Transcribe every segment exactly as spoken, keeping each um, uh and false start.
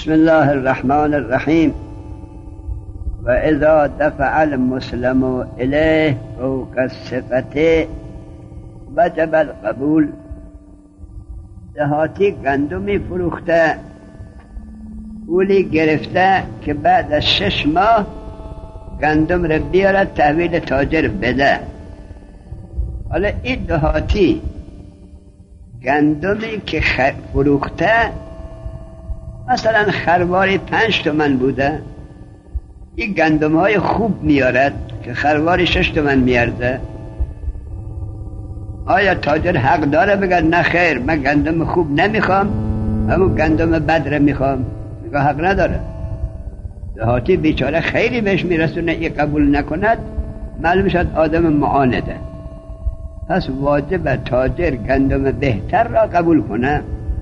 بسم الله الرحمن الرحیم. و اذا دفع المسلم الیه فوق الصفة وجب القبول. دهاتی گندمی فروخته پولی گرفته که بعد از شش ماه گندم رو بیارد تحویل تاجر بده. حالا این دهاتی گندمی که فروخته مثلا خرواری پنج تومن بوده، این گندم های خوب میارد که خرواری شش تومن میارده، آیا تاجر حق داره بگه نه خیر من گندم خوب نمیخوام همون گندم بد رو میخوام؟ میگه حق نداره. دهاتی بیچاره خیلی بهش میرسونه، این قبول نکند معلوم شد آدم معانده، پس واجب تاجر گندم بهتر را قبول کنه.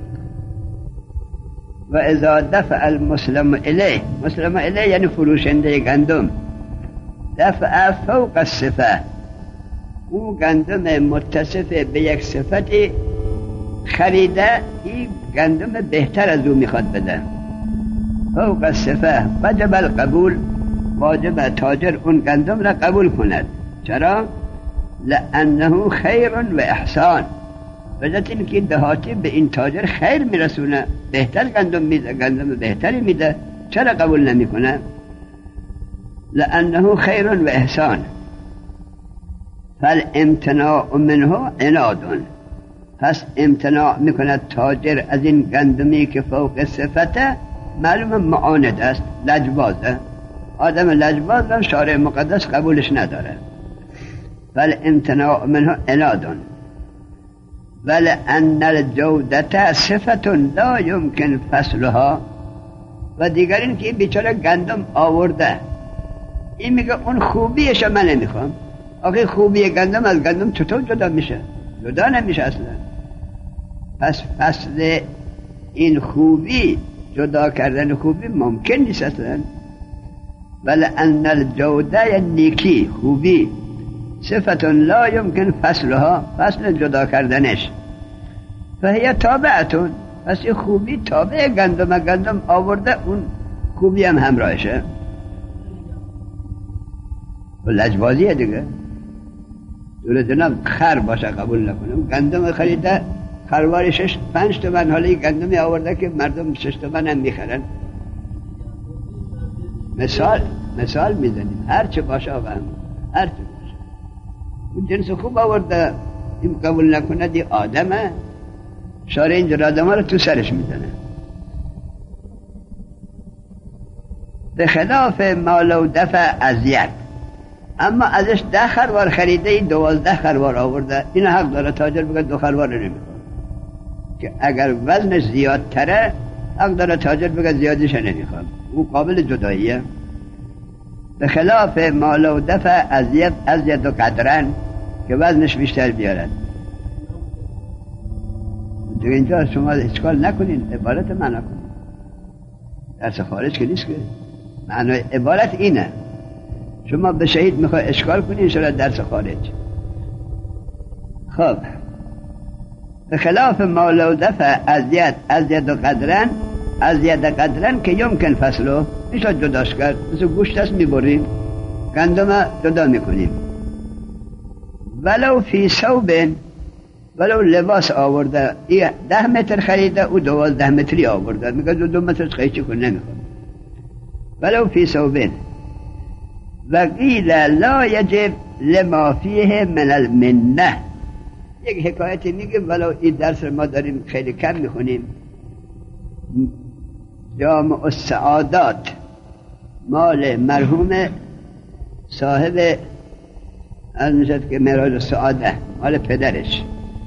و اذا دفع المسلم الیه، مسلم الیه یعنی فروشنده گندم، دفع فوق الصفه، او گندم متصف به یک صفتی خریده، این گندم بهتر از او میخواد بده. فوق الصفه وجب القبول، واجب تاجر اون گندم را قبول کند. چرا؟ لانه خیر و احسان، وجد این که دهاتی به این تاجر خیر میرسونه، بهتر گندم میده، گندم بهتری میده، چرا قبول نمیکنه؟ لانه خیر و احسان فالامتناع منه عناد، پس امتناع میکند تاجر از این گندمی که فوق صفته، معلوم معاند است، لجبازه، آدم لجباز را شارع مقدس قبولش نداره. فالامتناع منه عناد ولأن الجودة صفة لا يمكن فصلها، و دیگر این که این بیچاره گندم آورده، این میگه اون خوبیش من نمیخوام. آخه خوبی گندم از گندم چطور جدا میشه؟ جدا نمیشه اصلا. پس فصل این خوبی، جدا کردن خوبی ممکن نیست اصلا. ولأن الجودة یعنی نیکی، خوبی، صفت لا يمكن فصلها، فصل جدا کردنش، فهي تابعتون، پس این خوبی تابع گندم، گندم آورده اون خوبی هم همراهشه. و لجبازیه دیگه. دوله جناب خر باشه قبول نکنم، گندم خریده خرواری شش پنج تومن، حالا این گندمی آورده که مردم شش تومن هم میخرن. مثال مثال میزنیم، هر چه باشه آقا هم هر چه باشه اون جنس خوب آورده، این قبول نکنه دی آدمه، شارع اینجور آدم ها رو تو سرش میزنه. به خلاف ما لو دفع ازید، اما ازش ده خروار خریده، این دوازده خروار آورده، این حق داره تاجر بگه دو خروار رو نمیخوام، که اگر وزنش زیادتره حق داره تاجر بگه زیادش نمیخوام، او قابل جداییه. به خلاف ما لو دفع ازید ازید و قدرن، که وزنش بیشتر بیارد. دیگه اینجا شما اشکال نکنین، عبارت معنا کنین، درس خارج که نیست که معنی عبارت اینه. شما به شهید میخوای اشکال کنین شما درس خارج. خب به خلاف ما لو دفع ازید ازید و قدرن، ازید قدرن که یمکن فصلو، میشه جداش کرد، مثل گوشت هست میبریم، گندم جدا میکنیم. ولو فی ثوب، ولو لباس آورده، این ده متر خریده او دوازده متری آورده، میگه دو, دو متر خیچی کن نمیخوام. ولو فی ثوب و قیل لا یجب لما فیه من المنه. یک حکایتی میگه، ولو این درس ما داریم خیلی کم میخونیم، جامع السعادات مال مرحوم صاحب از نشد که معراج السعاده، مال پدرش.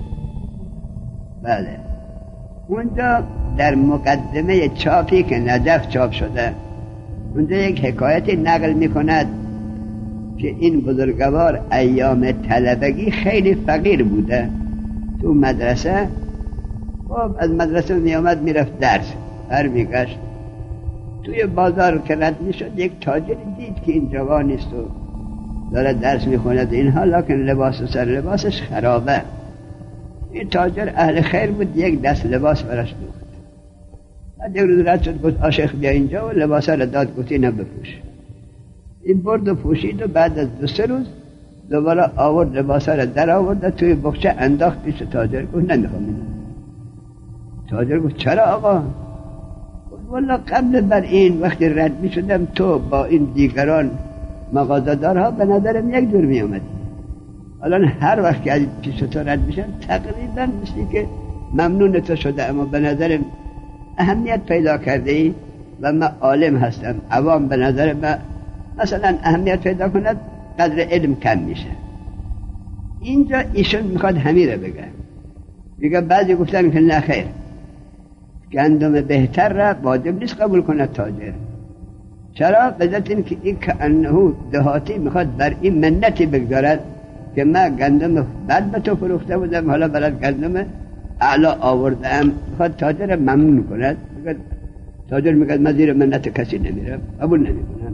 بله اونجا در مقدمه چاپی که نجف چاپ شده، اونجا یک حکایتی نقل میکند که این بزرگوار ایام طلبگی خیلی فقیر بوده، تو مدرسه، خب از مدرسه میامد میرفت درس، برمیگشت توی بازار که رد میشد، یک تاجر دید که این جوان نیست و داره درس میخوند اینها، لکن لباس و سر لباسش خرابه. این تاجر اهل خیر بود، یک دست لباس برش دوخت، بعد یک روز رد شد گفت آشیخ بیا اینجا و لباسه را داد گفت اینو بپوش. این برد و پوشید و بعد از دو سه روز دوباره آورد لباسه را در آورد توی بخچه انداخت پیش تاجر گفت نمیخوام اینو. تاجر گفت چرا آقا؟ گفت والله قبل بر این وقتی رد می شدم تو با این دیگران مغازه‌دارها به نظرم یک جور می آمدی. الان هر وقت که از پیش تو رد میشم تقریبا مثلی که ممنون تو شده، اما به نظرم اهمیت پیدا کرده ای و من عالم هستم. عوام به نظر من مثلا اهمیت پیدا کند قدر علم کم میشه. اینجا ایشون میخواد همیره بگه. میگه بعضی گفتن که نه خیر، گندم بهتر را واجب نیست قبول کند تاجر. چرا؟ بذات این که این که انهو دهاتی میخواد بر این منتی بگذارد که من گندم بد به تو فروخته بودم، حالا برات گندم اعلا آوردم. میخواد تاجر ممنون کند. تاجر میگه من زیر منت کسی نمیرم، قبول نمیکنم.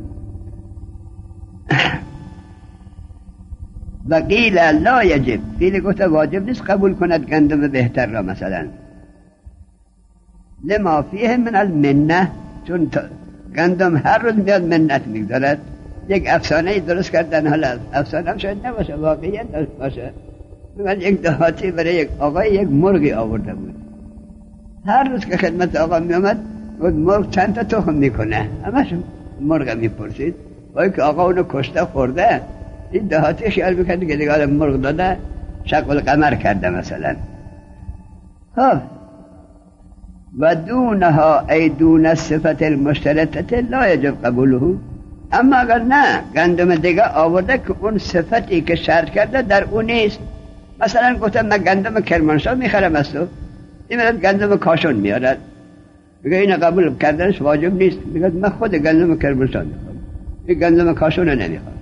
و قیل لا یجب، قیل گفت واجب نیست قبول کند گندم بهتر را مثلا لما فیه من المنه، چون گندم هر روز میاد منت میگذارد. یک افسانه درست کردن، حالا افسانه هم شاید نباشه، واقعیت باشه. میگن یک دهاتی برای یک آقای یک مرغی آورده بود. هر روز که خدمت آقا میامد بود مرغ چند تا تخم میکنه، همش مرغ میپرسید. وای که آقا اونو کشته خورده، این دهاتی خیال میکنه که دیگه مرغ داده شق القمر کرده مثلا. خب و دونها ای دون صفت المشترطه لا یجب قبوله. اما اگر نه گندم دیگه آورده که اون صفتی که شرط کرده در اون نیست، مثلا گفتم من گندم کرمانشاه میخرم از تو، این میاد گندم کاشان میارد، میگه این قبول کردنش واجب نیست. میگه من خود گندم کرمانشاه میخوام، این گندم کاشان رو نمیخوام.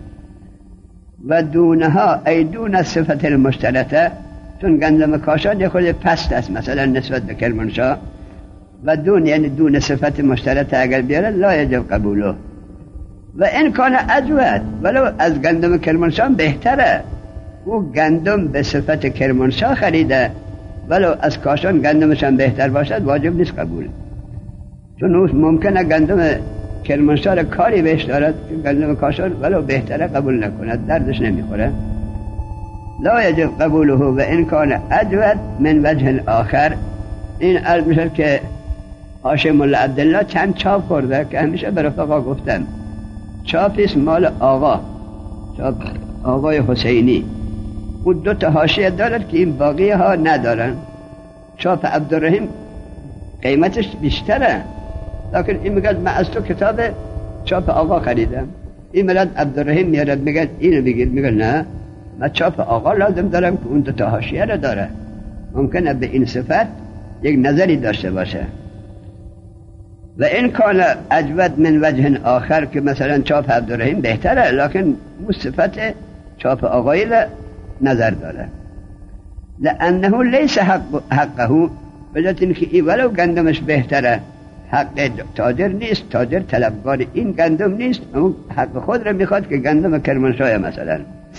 و دونها ای دون صفت المشترطه، چون گندم کاشان یه خود پست است مثلا نسبت به کرمانشاه، و دون یعنی دون صفت مشترطه اگر بیاره لا یجب قبوله. و این کان اجود، ولو از گندم کرمانشاه بهتره. او گندم به صفت کرمانشاه خریده، ولو از کاشان گندمش هم بهتر باشد واجب نیست قبول. چون او ممکنه گندم کرمانشاه را کاری بهش دارد که گندم کاشان ولو بهتره قبول نکند، دردش نمیخوره. لا یجب قبوله و این کان اجود من وجه آخر. این عرض میشه که هاشم مولا عبدالله چند چاپ کرده که همیشه به رفقا گفتم چاپیست مال آقا، چاپ آقای حسینی. اون دو تا حاشیه دارد که این باقی ها ندارن. چاپ عبدالرحیم قیمتش بیشتره، لیکن این میگه من از تو کتاب چاپ آقا خریدم. این ملت عبدالرحیم میارد میگه اینو بگیر، میگه نه من چاپ آقا لازم دارم که اون دو تا حاشیه رو داره. ممکنه به این صفت یک نظری داشته باشه. و این کان اجود من وجه آخر که مثلا چاپ عبدالرحیم بهتره، لیکن اون صفت چاپ آقایی نظر داره. لانه لیس حق حقه، بجات اینکه ای ولو گندمش بهتره حق تاجر نیست، تاجر طلبگار این گندم نیست، اون حق خود را میخواد که گندم کرمانشاه مثلا.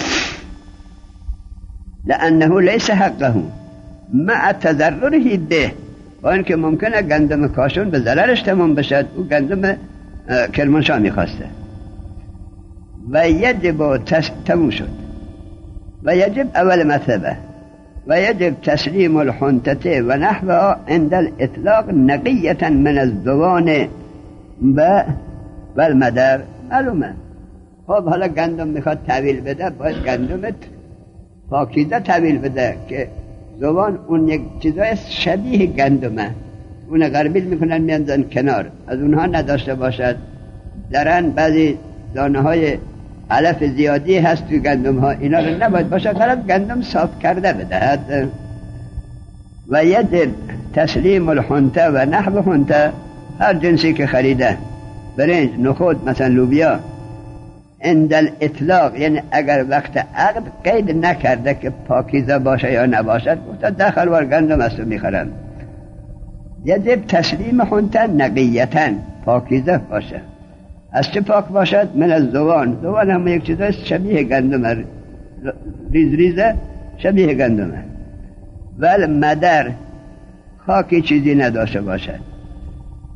لانه لیس حقه مع تضرره به، با اینکه ممکنه گندم کاشون به ضررش تمام بشد، او گندم کرمانشاه میخواسته. و یجب تموم شد. و یجب اول مطلبه و یجب تسلیم الحنطته و نحوها عند الاطلاق نقیتا من الزوان و والمدر. معلومه خب حالا گندم میخواد تحویل بده، باید گندمت پاکیزه تحویل بده که زوان اون یک چیزای شبیه گندمه، اون غربیل میکنن میاندازن کنار، از اونها نداشته باشد. درن بعضی دانه های علف زیادی هست توی گندم ها، اینا رو نباید باشه، فقط گندم صاف کرده بدهد. و یجب تسلیم الحنطه و نحو حنطه، هر جنسی که خریده، برنج، نخود، مثلا لوبیا، عند الاطلاق یعنی اگر وقت عقد قید نکرده که پاکیزه باشه یا نباشد، گفته داخل وار گندم است و میخرم. یجب تسلیم حنطه نقیتا، پاکیزه باشه. از چه پاک باشد؟ من از زوان. زوان هم یک چیز است شبیه گندم، ریز ریزه شبیه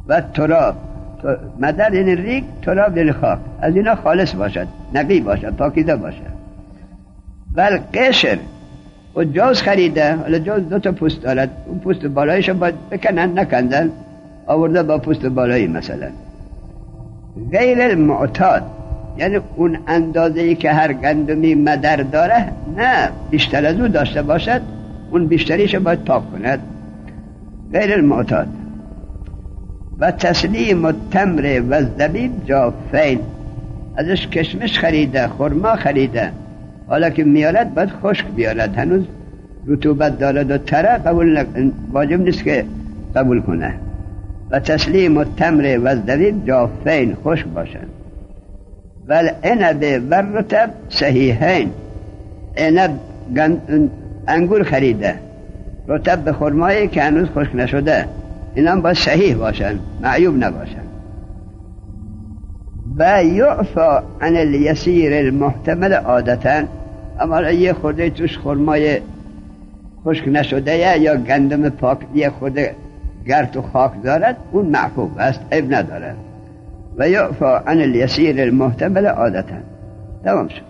و تراب، مدر یعنی ریگ، تراب یعنی خاک، از اینا خالص باشد، نقی باشد، پاکیزه باشد. و قشر و جوز خریده، حالا جوز دو تا پوست دارد، اون پوست بالایش باید بکنن، نکندن، آورده با پوست بالایی مثلا. غیر المعتاد یعنی اون اندازه‌ای که هر گندمی مدر داره، نه بیشتر از اون داشته باشد، اون بیشتریش باید پاک کند. غیر المعتاد. و تسلیم التمر و الزبیب جافین، ازش کشمش خریده، خرما خریده، حالا که میارد باید خشک بیارد، هنوز رطوبت دارد و تره، قبول واجب نیست که قبول کنه. و تسلیم التمر و الزبیب جافین، خشک باشن. و العنب و الرطب صحیحین، عنب انگور خریده، رطب به خرمایی که هنوز خشک نشده، اینا باید صحیح باشن، معیوب نباشن. و یعفا عن الیسیر المحتمل عادتا، اما یه خورده توش خرمای خشک نشده یا گندم پاک یه خورده گرد و خاک دارد، اون معفوف است، عیب ندارد. و یعفا عن الیسیر المحتمل عادتا. تمام شد.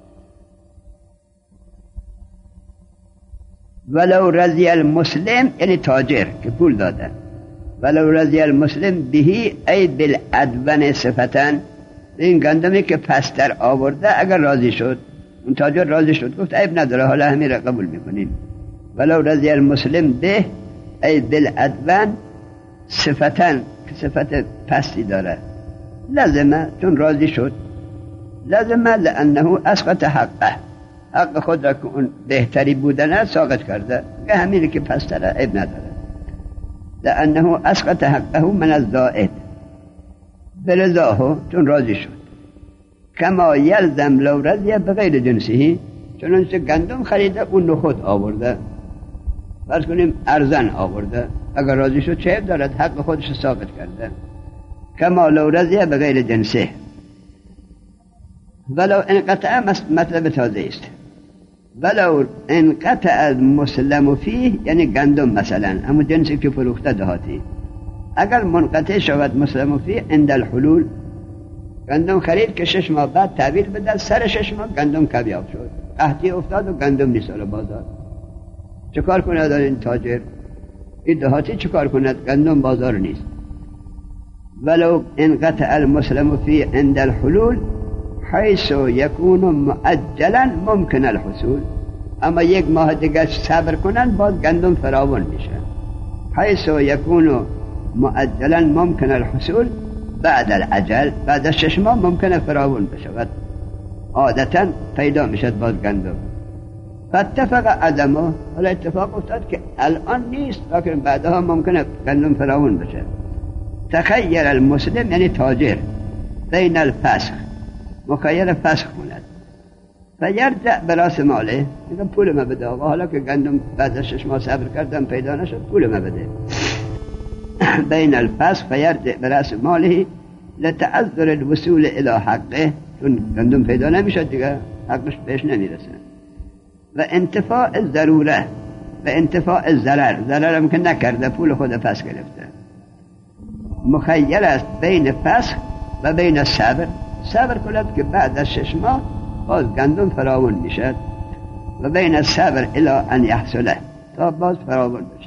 ولو رضی المسلم یعنی تاجر که پول داده، ولو رضی المسلم بهی ای بالعدون صفتن، این گندمی که پستر آورده اگر راضی شد، اون تاجر راضی شد، گفت عیب نداره، حالا همین را قبول میکنیم. ولو رضی المسلم به ای بالعدون صفتن، که صفت پستی داره، لازمه چون راضی شد، لازمه لانه اسقط حقه، حق خود را که اون بهتری بودنه ساقط کرده، که همینی که پستره عیب نداره. لانه اسقط حقه من الزائد برضاه، چون راضی شد. کما یلزم لو رضی بغیر جنسه، چنانچه گندم خریده اون نخود آورده، فرض کنیم ارزن آورده، اگر راضی شد چه عیب دارد، حق خودش ساقط کرده. کما لو رضی بغیر جنسه. ولو انقطع مطلب تازه است. ولو انقطع المسلم فیه یعنی گندم مثلا همون جنسی که فروخته دهاتی، اگر منقطع شود مسلم فیه عند الحلول، گندم خرید که شش ماه بعد تحویل بده، سر شش ماه گندم کبیاب شد، قحطی افتاد و گندم نیست در بازار، چه کار کند این تاجر؟ این دهاتی چه کار کند؟ گندم بازار نیست. ولو انقطع المسلم فیه عند الحلول حیث یکون معجلا ممکن الحصول، اما یک ماه دیگه صبر کنن باز گندم فراوان میشه. حیث یکون معجلا ممکن الحصول بعد العجل، بعد شش ماه ممکنه فراوان بشود، عادتا پیدا میشد باز گندم. فاتفق عدمه، حالا اتفاق افتاد که الان نیست لیکن بعدها ممکنه گندم فراوان بشه. تخیر المسلم یعنی تاجر بین الفسخ، مخیر فسخ کند، فیرجع براس ماله، میگم پول ما بده آقا، حالا که گندم بعد از شش ماه صبر کردم پیدا نشد، پول ما بده. بین الفسخ فیرجع براس ماله لتعذر الوصول الى حقه، چون گندم پیدا نمیشد دیگه، حقش بهش نمیرسه. و انتفاع الضروره و انتفاع الضرر، ضرر هم که نکرده، پول خود پس گرفته. مخیر است بین فسخ و بین صبر، صبر کند که بعد از شش ماه باز گندم فراوان میشد، و بین صبر الی ان یحصله، تا باز فراوان بشد.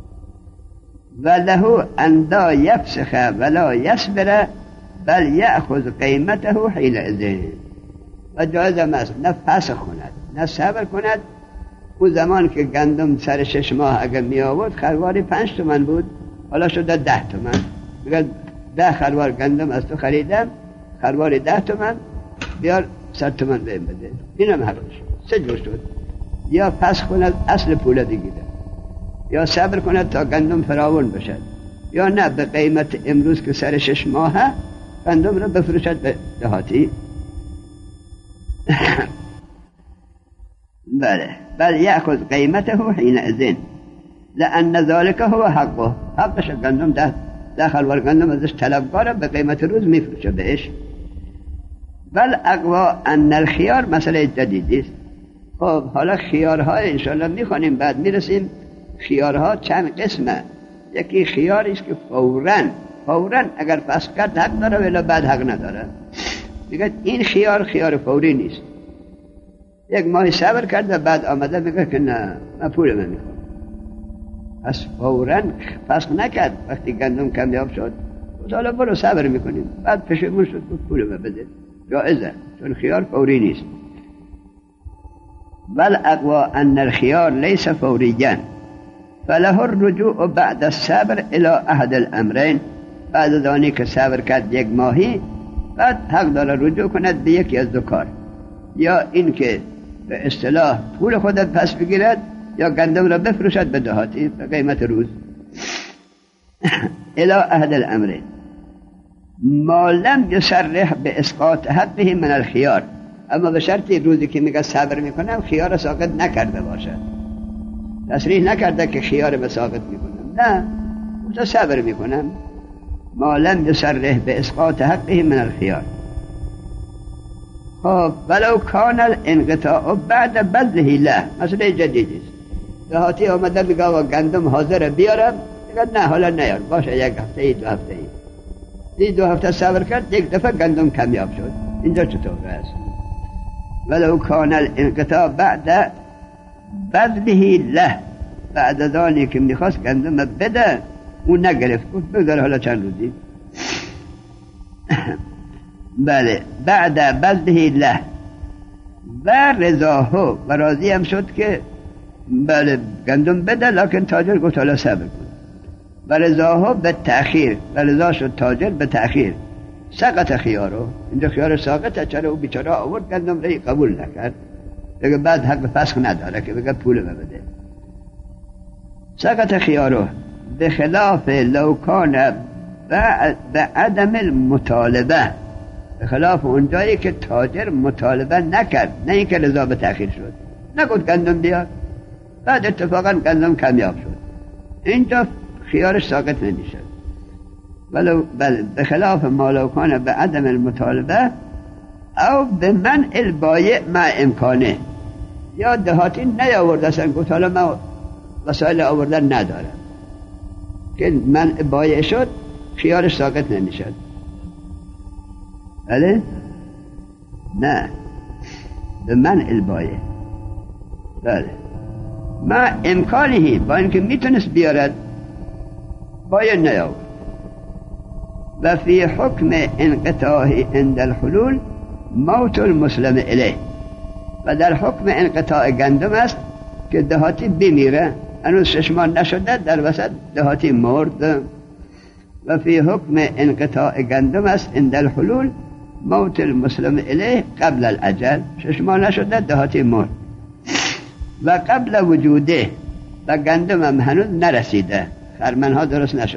و له اندا یفسخ ولا یصبر بل یأخذ قیمته حینئذ، و جایز است نه فسخ کند نه صبر کند. اون زمان که گندم سر شش ماه اگر می آورد خرواری پنج تومن بود، حالا شده ده تومن، بگه ده خروار گندم از تو خریدم، خرواری ده تومن، بیار صد تومن بهم بده. اینم حقش. سه جور شد، یا فسخ کند اصل پول بگیره، یا صبر کند تا گندم فراوان بشد، یا نه به قیمت امروز که سر شش ماهه گندم رو بفروشد به دهاتی. بله، بل یأخذ قیمته حینئذ لأن ذلك هو حقه، حقش گندم ده ده خروار گندم ازش طلبگاره، به قیمت روز میفروشه بهش. بل اقوا ان الخيار مسئله جدیدی است. خب حالا خیارها انشاءالله میخوانیم، بعد میرسیم خیارها چند قسمه. یکی خیاری است که فوراً فوراً اگر فسخ کرد حق داره ولی بعد حق نداره. میگه این خیار خیار فوری نیست. یک ماه صبر کرد و بعد آمده میگه که نه من پول من میخوام. پس فوراً فسخ نکرد. وقتی گندم کمیاب شد حالا برو صبر میکنیم، بعد پشیمون شد پول من بده، جائزه، چون خیار فوری نیست. بل اقوا ان الخيار ليس فوريا فله الرجوع بعد الصبر الى احد الامرين. بعد از آنی که صبر کرد یک ماهی بعد حق داره رجوع کند به یکی از دو کار، یا این که به اصطلاح پول خودت پس بگیرد یا گندم را بفروشد به دهاتی به قیمت روز. الى احد الامرين ما لم يصرح باسقاط حقه من الخيار، اما به شرطی روزی که میگه صبر میکنم خیار ساقط نکرده باشه، تصریح نکرده که خیار به ساقط میکنم، نه تو صبر میکنم. ما لم يصرح باسقاط حقه من الخيار. خب ولو كان الانقطاع بعد بذله له، مسئله جدیدی است. دهاتی آمده میگه و گندم حاضر بیارم، میگه نه حالا نیار، باشه یک هفته ای دو هفته ای. دی دو هفته صبر کرد یک دفعه گندم کمیاب شد. اینجا چطور است؟ ولو كان الانقطاع بعد بذله له، بعد از آنی که میخواست گندم بده اون نگرفت، گفت بذار حالا چند روزی. بله بعد بذله له و رضاه، و راضی هم شد که بله گندم بده، لکن تاجر گفت حالا صبر کن. و رضاه به تأخیر، و رضا شد تاجر به تأخیر. سقط خیارو، اینجا خیار ساقطه، چرا او بیچاره آورد گندم رای قبول نکرد، دیگه بعد حق فسخ نداره که بگه پول بده. سقط خیارو به خلاف لو کان به عدم المطالبه، به خلاف اونجایی که تاجر مطالبه نکرد، نه اینکه رضا به تأخیر شد، نگفت گندم بیار، بعد اتفاقا گندم کمیاب شد، اینجا خیارش ساقط نمیشه. ولو بل بخلاف ما لو کان به عدم المطالبه او به منع البایع مع امکانه، یا دهاتی نیاورد اصلا گفت حالا من وسایل آوردن ندارم، که منع بایع شد خیارش ساقط نمیشد. بله نه به منع البایع، بله مع امکانه، با اینکه میتونست بیارد بایع نیاورد. و فی حکم انقطاع عند الحلول موت المسلم الیه، و در حکم انقطاع گندم است که دهاتی بمیره، هنوز شش ماه نشده در وسط دهاتی مرد. و فی حکم انقطاع گندم است عند الحلول موت المسلم الیه قبل الاجل، شش ماه نشده دهاتی مرد. و قبل وجوده، و گندم هم هنوز نرسیده، خرمنها درست نشده.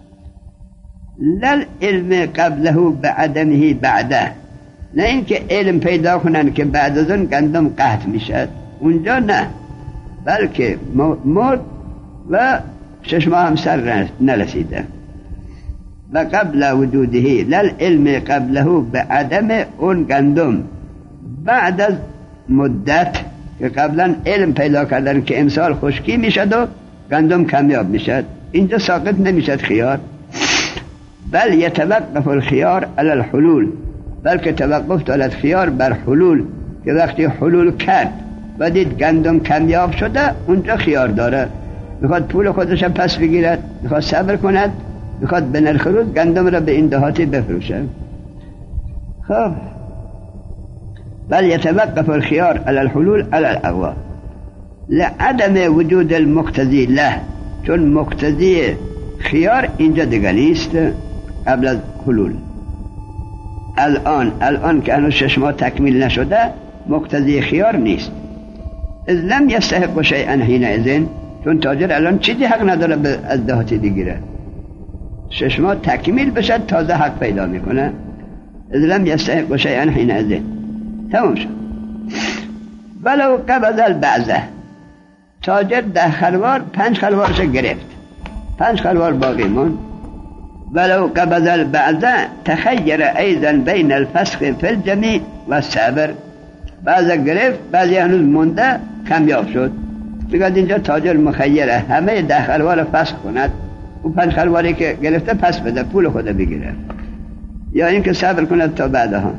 لل علم قبله بعدمه بعده، نه اینکه علم پیدا کنن که بعد از اون گندم قحط میشه، اونجا نه، بلکه مرد و شش ماه هم سر نرسیده. و قبل وجوده لل علم قبله بعدم اون گندم، بعد از مدت که قبلا علم پیدا کردن که امسال خشکی میشد و گندم کمیاب میشد، اینجا ساقط نمیشد خیار. بل یتوقف الخيار على الحلول، بلکه توقف دارد خیار بر حلول، که وقتی حلول کرد و دید گندم کمیاب شده اونجا خیار داره، میخواد پول خودش پس بگیرد، میخواد صبر کند، میخواد به نرخ روز گندم را به این دهاتی بفروشه. خب بل یتوقف الخيار على الحلول على الاقوى لعدم وجود المقتضی له، چون مقتضی خیار اینجا دیگه نیست قبل از حلول. الان الان که هنوز شش ماه تکمیل نشده مقتضی خیار نیست. اذ لم یستحق شیئا حینئذ، چون تاجر الان چیزی حق نداره از دهاتی بگیره، شش ماه تکمیل بشه تازه حق پیدا میکنه. اذ لم یستحق شیئا حینئذ، تمام شد. ولو قبض البعضه، تاجر ده خروار پنج خروارش گرفت، پنج خروار باقی مون. ولو قبض البعضه تخیر ایضا بین الفسخ فی الجمیع و الصبر، بعضا گرفت بعضی هنوز مونده کمیاب شد، بگید اینجا تاجر مخیره همه ده خروار فسخ کند اون پنج خرواری که گرفته پس بده، پول خود بگیره، یا اینکه صبر کنه تا بعدها.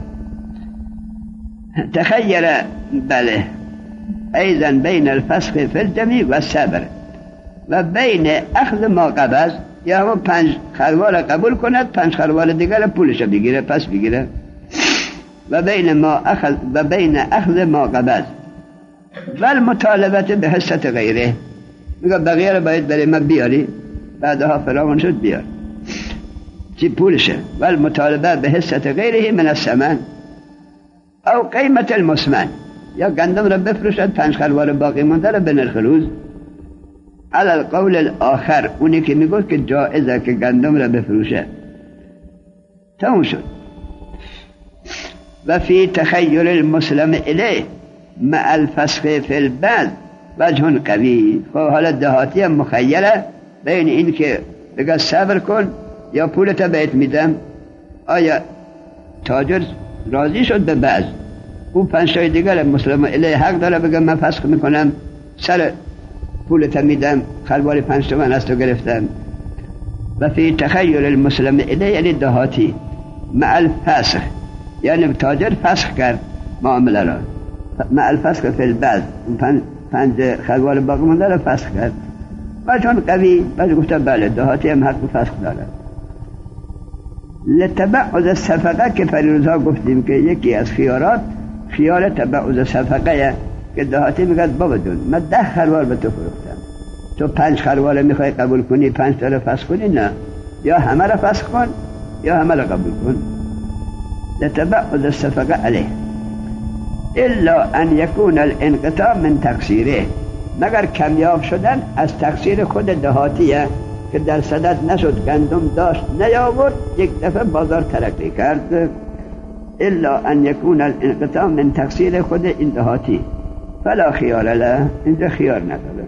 تخیر بله ایضا بین الفسخ فی الجمیع و صبر و بین اخذ ما قبض، یا همون پنج خروار قبول کند، پنج خروار دیگر پولش بگیره، پس بگیره. و بین ما اخذ و بین اخذ ما قبض و المطالبت به حصت غیره، میگه بقیه رو باید برای ما بیاری، بعدها فراون شد بیار، چی پولشه. و المطالبه به حصت غیره من الثمن او قیمت المسمن، یا گندم را بفروشد، پنج خروار باقی مونده را به نرخ روز. علی القول الاخر، اونی که میگه که جائزه که گندم را بفروشه، تموم شد. و فی تخیل المسلم الیه مع الفسخ فی البعض وجه قوی. خب حالا دهاتی هم مخیره بین این که بگه صبر کن یا پولت بهت میدم. آیا تاجر راضی شد به بعض، اون پنج تای دیگر مسلم الیه حق داره بگه من فسخ میکنم، سر پولت میدم، خروار پنج تومن از تو گرفتم. و فی تخیل المسلم الیه یعنی دهاتی مع الفسخ، یعنی تاجر فسخ کرد معامله را، مع الفسخ فی البعض، پنج, پنج خروار باقی مونده را فسخ کرد. و چون قوی بعد گفته بله دهاتی هم حق فسخ داره. لتبعض الصفقه که فریروزها گفتیم که یکی از خیارات خیار تبعض صفقه، که دهاتی میگه بابا جون من ده خروار به تو فروختم، تو پنج خروار میخوای قبول کنی، پنج تا رو فسخ کنی؟ نه، یا همه رو فسخ کن یا همه رو قبول کن. لتبعض الصفقه علیه الا ان یکون الانقطاع من تقصیره، مگر کمیاب شدن از تقصیر خود دهاتیه که در صدد نشد، گندم داشت نیاورد، یک دفعه بازار ترقی کرد. الا ان یکون الانقطاع من تقصیر خود این دهاتی فلا خیار له، اینجا خیار نداره.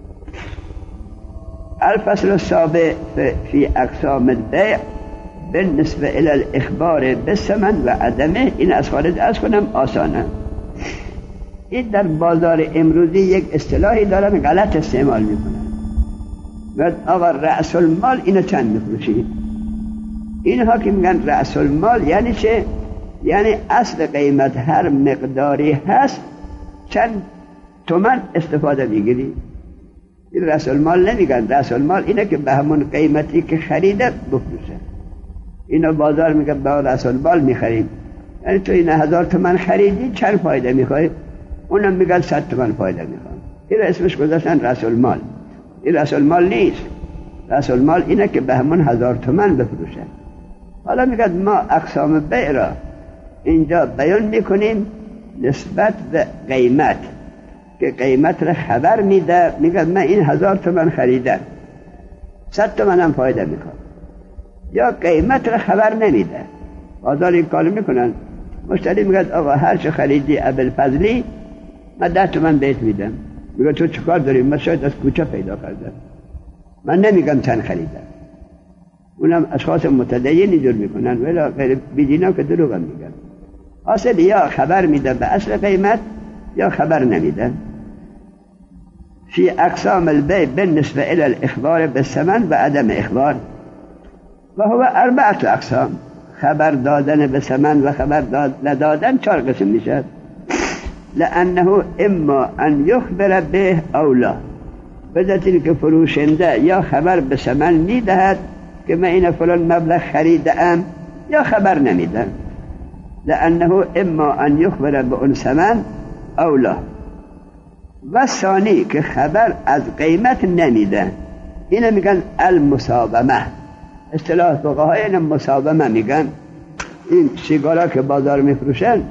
الفصل السابع فی اقسام البیع بالنسبه الى الاخبار بالثمن و عدمه. این از خارج از کنم آسانه، این در بازار امروزی یک اصطلاحی دارن غلط استعمال میکنن. و آقا رأس المال اینو چند میفروشی؟ اینها که میگن رأس المال یعنی چه؟ یعنی اصل قیمت هر مقداری هست چند تومن استفاده میگیری. این رأس المال نمیگن، رأس المال اینه که به همون قیمتی که خریده بفروشه. اینو بازار میگن با رأس المال میخریم، یعنی تو این هزار تومن خریدی چند فایده میخوای؟ اونم میگن صد تومن فایده میخوام. این اسمش گذاشتن رأس المال. این رأس المال نیست. رأس المال اینه که به همون هزار تومن بفروشه. حالا میگن ما اقسام بیع را اینجا بیان میکنیم نسبت به قیمت، که قیمت را خبر میده، میگن من این هزار تومن خریدم، صد تومن هم فایده میخوام. یا قیمت را خبر نمیده، بازار این کار میکنن، مشتری میگه آقا هر چه خریدی ابوالفضلی من ده تومن بهت میدم. میگه تو چیکار داری؟ من شاید از کوچه پیدا کردم، من نمیگم چند خریدم. اونم اشخاص متدین اینجور میکنن، ولی غیر بیدینا که دروغ میگن. اصل یا خبر میده به اصل قیمت یا خبر نمیده. فی اقسام البیع بالنسبه الى الاخبار بالثمن و عدم اخبار، و هو اربعه اقسام. خبر دادن به ثمن و خبر داد ندادن چهار قسم میشه. لانه اما ان یخبر به او لا، بذاتی که فروشنده یا خبر به ثمن میدهد که من این فلان مبلغ خریدم، یا خبر نمیده. لانه اما ان یخبر به اون ثمن او لا. و ثانی که خبر از قیمت نمیده، اینو میگن المسابمه. اصطلاح فقهای این مسابمه میگن. این سیگارا که بازار میفروشن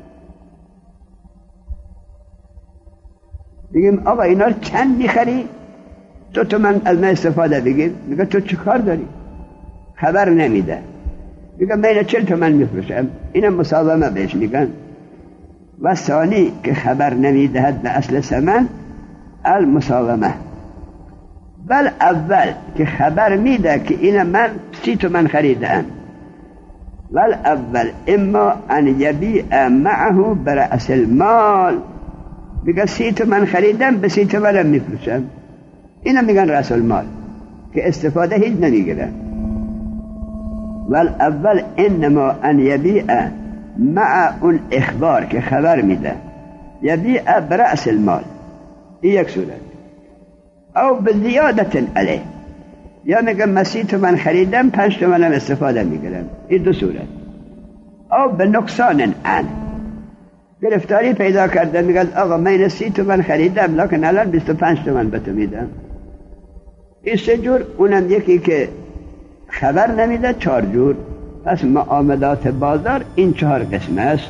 میگیم آقا اینا رو چند میخری؟ تو تو من از من استفاده بگیر. میگه تو چه کار داری؟ خبر نمیده. میگه من اینو چل تومن میفروشم. اینم مسابمه بهش میگن. و ثانی که خبر نمیدهد به اصل ثمن المسابمه. بل اول که خبر میده که این من سی تومن خریدم، ول اول اما ان یبیع معه برأس المال، میگه سی تومن خریدم به سی تومن میفروشم. اینا میگن رأس المال. که استفاده هیچ نمیگیره. والاول انما ان یبیع مع اون اخبار که خبر میده، یبیع برأس المال، این یک صورت. او بزیادت علیه، یا میگم مسیح تو من خریدم پنج تومنم استفاده میگیرم، این دو صورت. او به نقصان ان، گرفتاری پیدا کرده میگه آقا من سی تومن خریدم لکن الان بیست و پنج تومن به تو میدم. این سه جور. اونم یکی که خبر نمیده، چهار جور. پس معاملات بازار این چهار قسم است.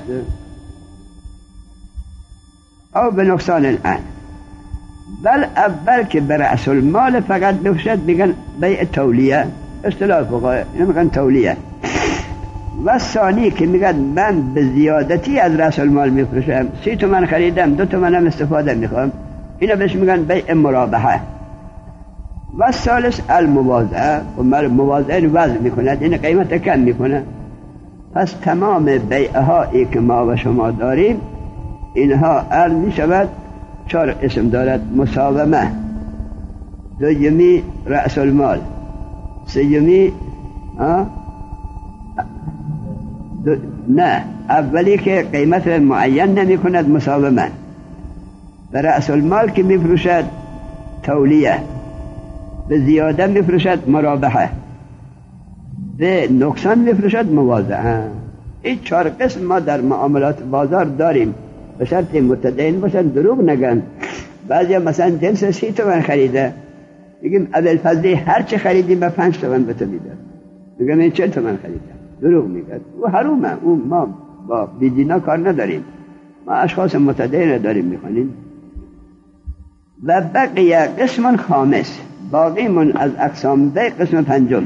او به نقصان الان. بل اول که بر اصل مال فقط بفشد میگن بیع تولیه، اصطلاح فقهای میگن تولیه. و ثانی که میگن من به زیادتی از رأس المال میفروشم، سی تومن خریدم دو تومنم استفاده میخوام، اینا بهش میگن بیع مرابحه. و ثالث المواضعه، و مواضعه وزن میکند، این قیمت کم میکنه. پس تمام بیعه هایی که ما و شما داریم اینها عرض میشود چهار اسم دارد: مساومه، دومی رأس المال، سومی دو... نه اولی که قیمت معین نمی کند مساومه، و رأس المال که می فروشد تولیه، به زیاده می فروشد مرابحه، به نقصان می فروشد مواضعه. این چهار قسم ما در معاملات بازار داریم، به شرط متدین باشن، دروغ نگن. بعضی مثلا جنس سی تومن خریده، میگیم ابوالفضلی هر چه خریدیم به پنج تومن به تو میده، میگم این چه تومن خریدم، دروغ میگه. او حرومه، اون ما با بیدینا کار نداریم، ما اشخاص متدین داریم میخوانیم. و بقیه قسم خامس، باقی من از اقسام بیع قسم پنجم،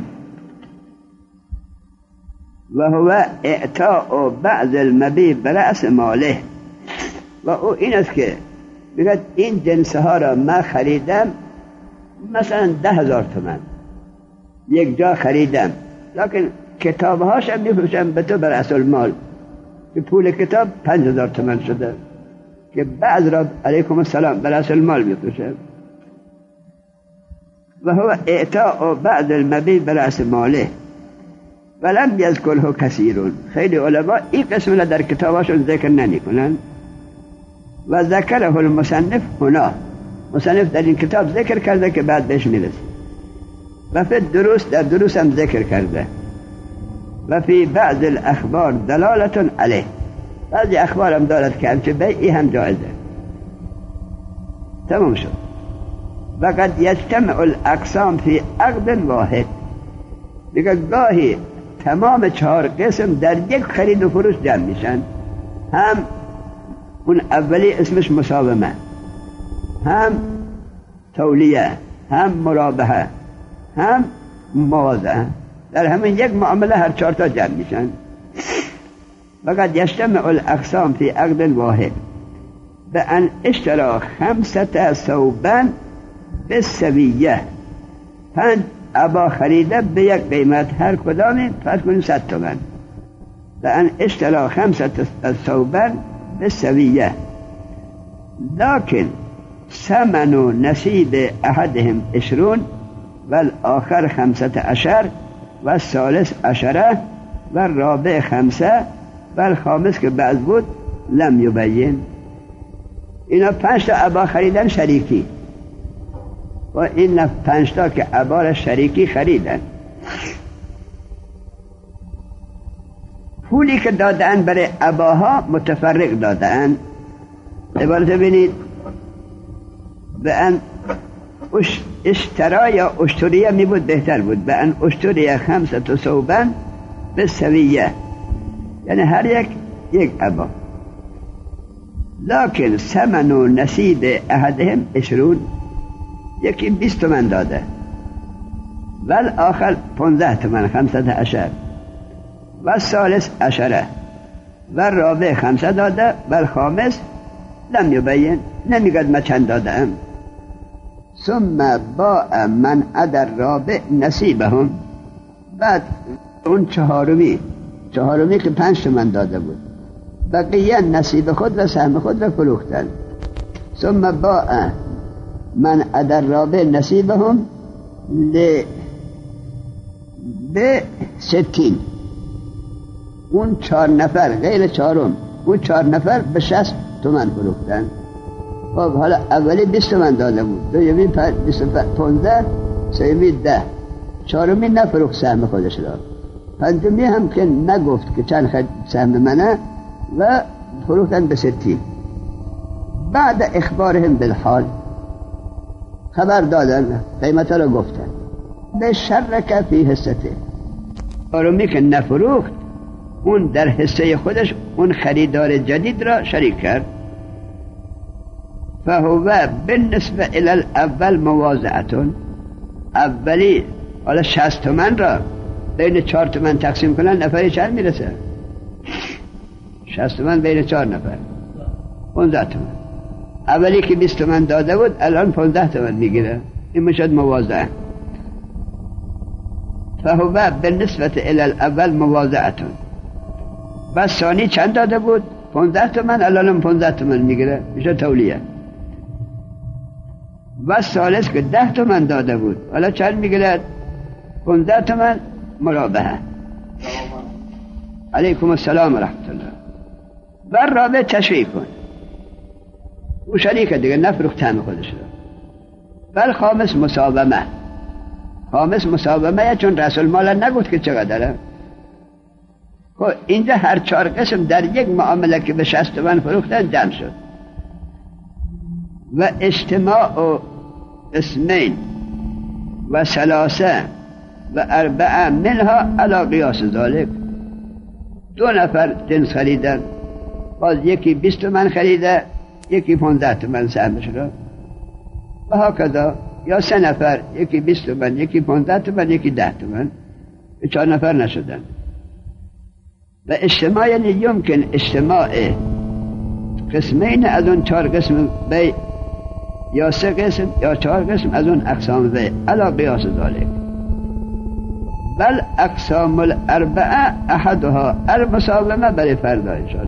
و هو اعطاء بعض المبیع برأس ماله. و او این است که میگه این جنس ها را من خریدم مثلا ده هزار تومن، یک جا خریدم، لکن کتاب هاشم میفروشم به تو برأس المال که پول کتاب پنج هزار تومن شده، که بعض را علیکم السلام برأس المال میفروشم. و هو اعطاء بعض المبیع برأس ماله ولم یذکره کثیرون. خیلی علما این قسم را در کتاباشون ذکر نمی کنن. و ذکره المصنف هنا، مصنف در این کتاب ذکر کرده که بعد بهش میرسه. و فی دروس، در دروس هم ذکر کرده. و فی بعض الاخبار دلالت علیه، بعضی اخبار هم دارد که همچه بیعی هم جایزه. تمام شد. و قد یجتمع الاقسام فی عقد واحد، دیگه گاهی تمام چهار قسم در یک خرید و فروش جمع میشن. هم اون اولی اسمش مساومه، هم تولیه، هم مرابحه، هم مواضعه. در همین یک معامله هر چهار تا جمع میشن. فقط یجتمع الاقسام فی عقد واحد به ان اشترا خمسة ثوبا بالسویه، پنج عبا خریده به یک قیمت، هر کدامی فرض کنیم صد تومن. به ان اشترا خمسة ثوبا بالسویه لكن ثمن نصیب احدهم عشرون و الاخر خمسة عشر و الثالث عشره و الرابع خمسه و الخامس که بعض بود لم یبین. اینا پنج تا عبا خریدن شریکی، و این پنج تا که عبا شریکی خریدن، پولی که دادن برای عباها متفرق دادن. عبارت بینید به ان اشترا یا اشتریه می بود بهتر بود، به ان اشتریه خمسة ثوبا بالسویه، یعنی هر یک یک عبا. لکن ثمن نصیب احدهم عشرون، یکی بیست تومن داده، ول آخر پانزده تومن، خمسة عشر و الثالث عشره و رابع خمسه داده و الخامس لم یبین، نمیگد من چند دادم. ثم باع من ادر رابع نصیبهم، بعد اون چهارمی چهارمی که پنج تومن داده بود بقیه نصیب خود و سهم خود را فروختن. ثم باع من ادر رابع نصیبهم ل به ستین، اون چهار نفر غیر چهارم، اون چهار نفر به شصت تومن فروختن. خب حالا اولی بیست تومن داده بود، دومی بیست پونزده، سومی ده، چهارمی نفروخت سهم خودش را، پنجمی هم که نگفت که چند خرید سهم منه و فروختن به ستین. بعد اخبارهم بالحال، خبر دادن، قیمت را گفتن. به شرک فی حصته، چهارمی که نفروخت اون در حصه خودش اون خریدار جدید را شریک کرد. فهو بالنسبه الی الاول مواضعتون، اولی حالا شصت تومن را بین چهار تومن تقسیم کنن، نفری چند میرسه؟ شصت تومن بین چهار نفر پانزده تومن. اولی که بیست تومن داده بود الان پانزده تومن میگیره، این میشد مواضعه. فهو بالنسبه الی الاول مواضعتون. بس ثانی چند داده بود؟ پانزده تومن، الان پانزده تومن میگیره، میشه تولیه. و ثالث که ده تومن داده بود، حالا چند میگیره؟ پانزده تومن، مرابحه. علیکم السلام و رحمت الله. و رابع تشریح کن، او شریک دیگه نفروخت هم خودش رو. بل خامس مساومه، خامس مساومه، چون رسول مال نگفت که چقدره. خب اینجا هر چهار قسم در یک معامله که به شصت تومن فروختن جمع شد. و اجتماع و اسمین و ثلاثه و اربعه منها علی قیاس ذالک. دو نفر جنس خریدن، باز یکی بیست تومن خریده، یکی پانزده تومن سهمش رو، و هکذا. یا سه نفر، یکی بیست تومن، یکی پانزده تومن، یکی ده تومن، به چهار نفر نشدن. و اجتماع یعنی یمکن اجتماع قسمین از اون چهار قسم بی، یا سه قسم یا چهار قسم از اون اقسام بی، علا قیاس ذالک. بل اقسام الاربعه احدها المساومه، برای فردا انشاءالله.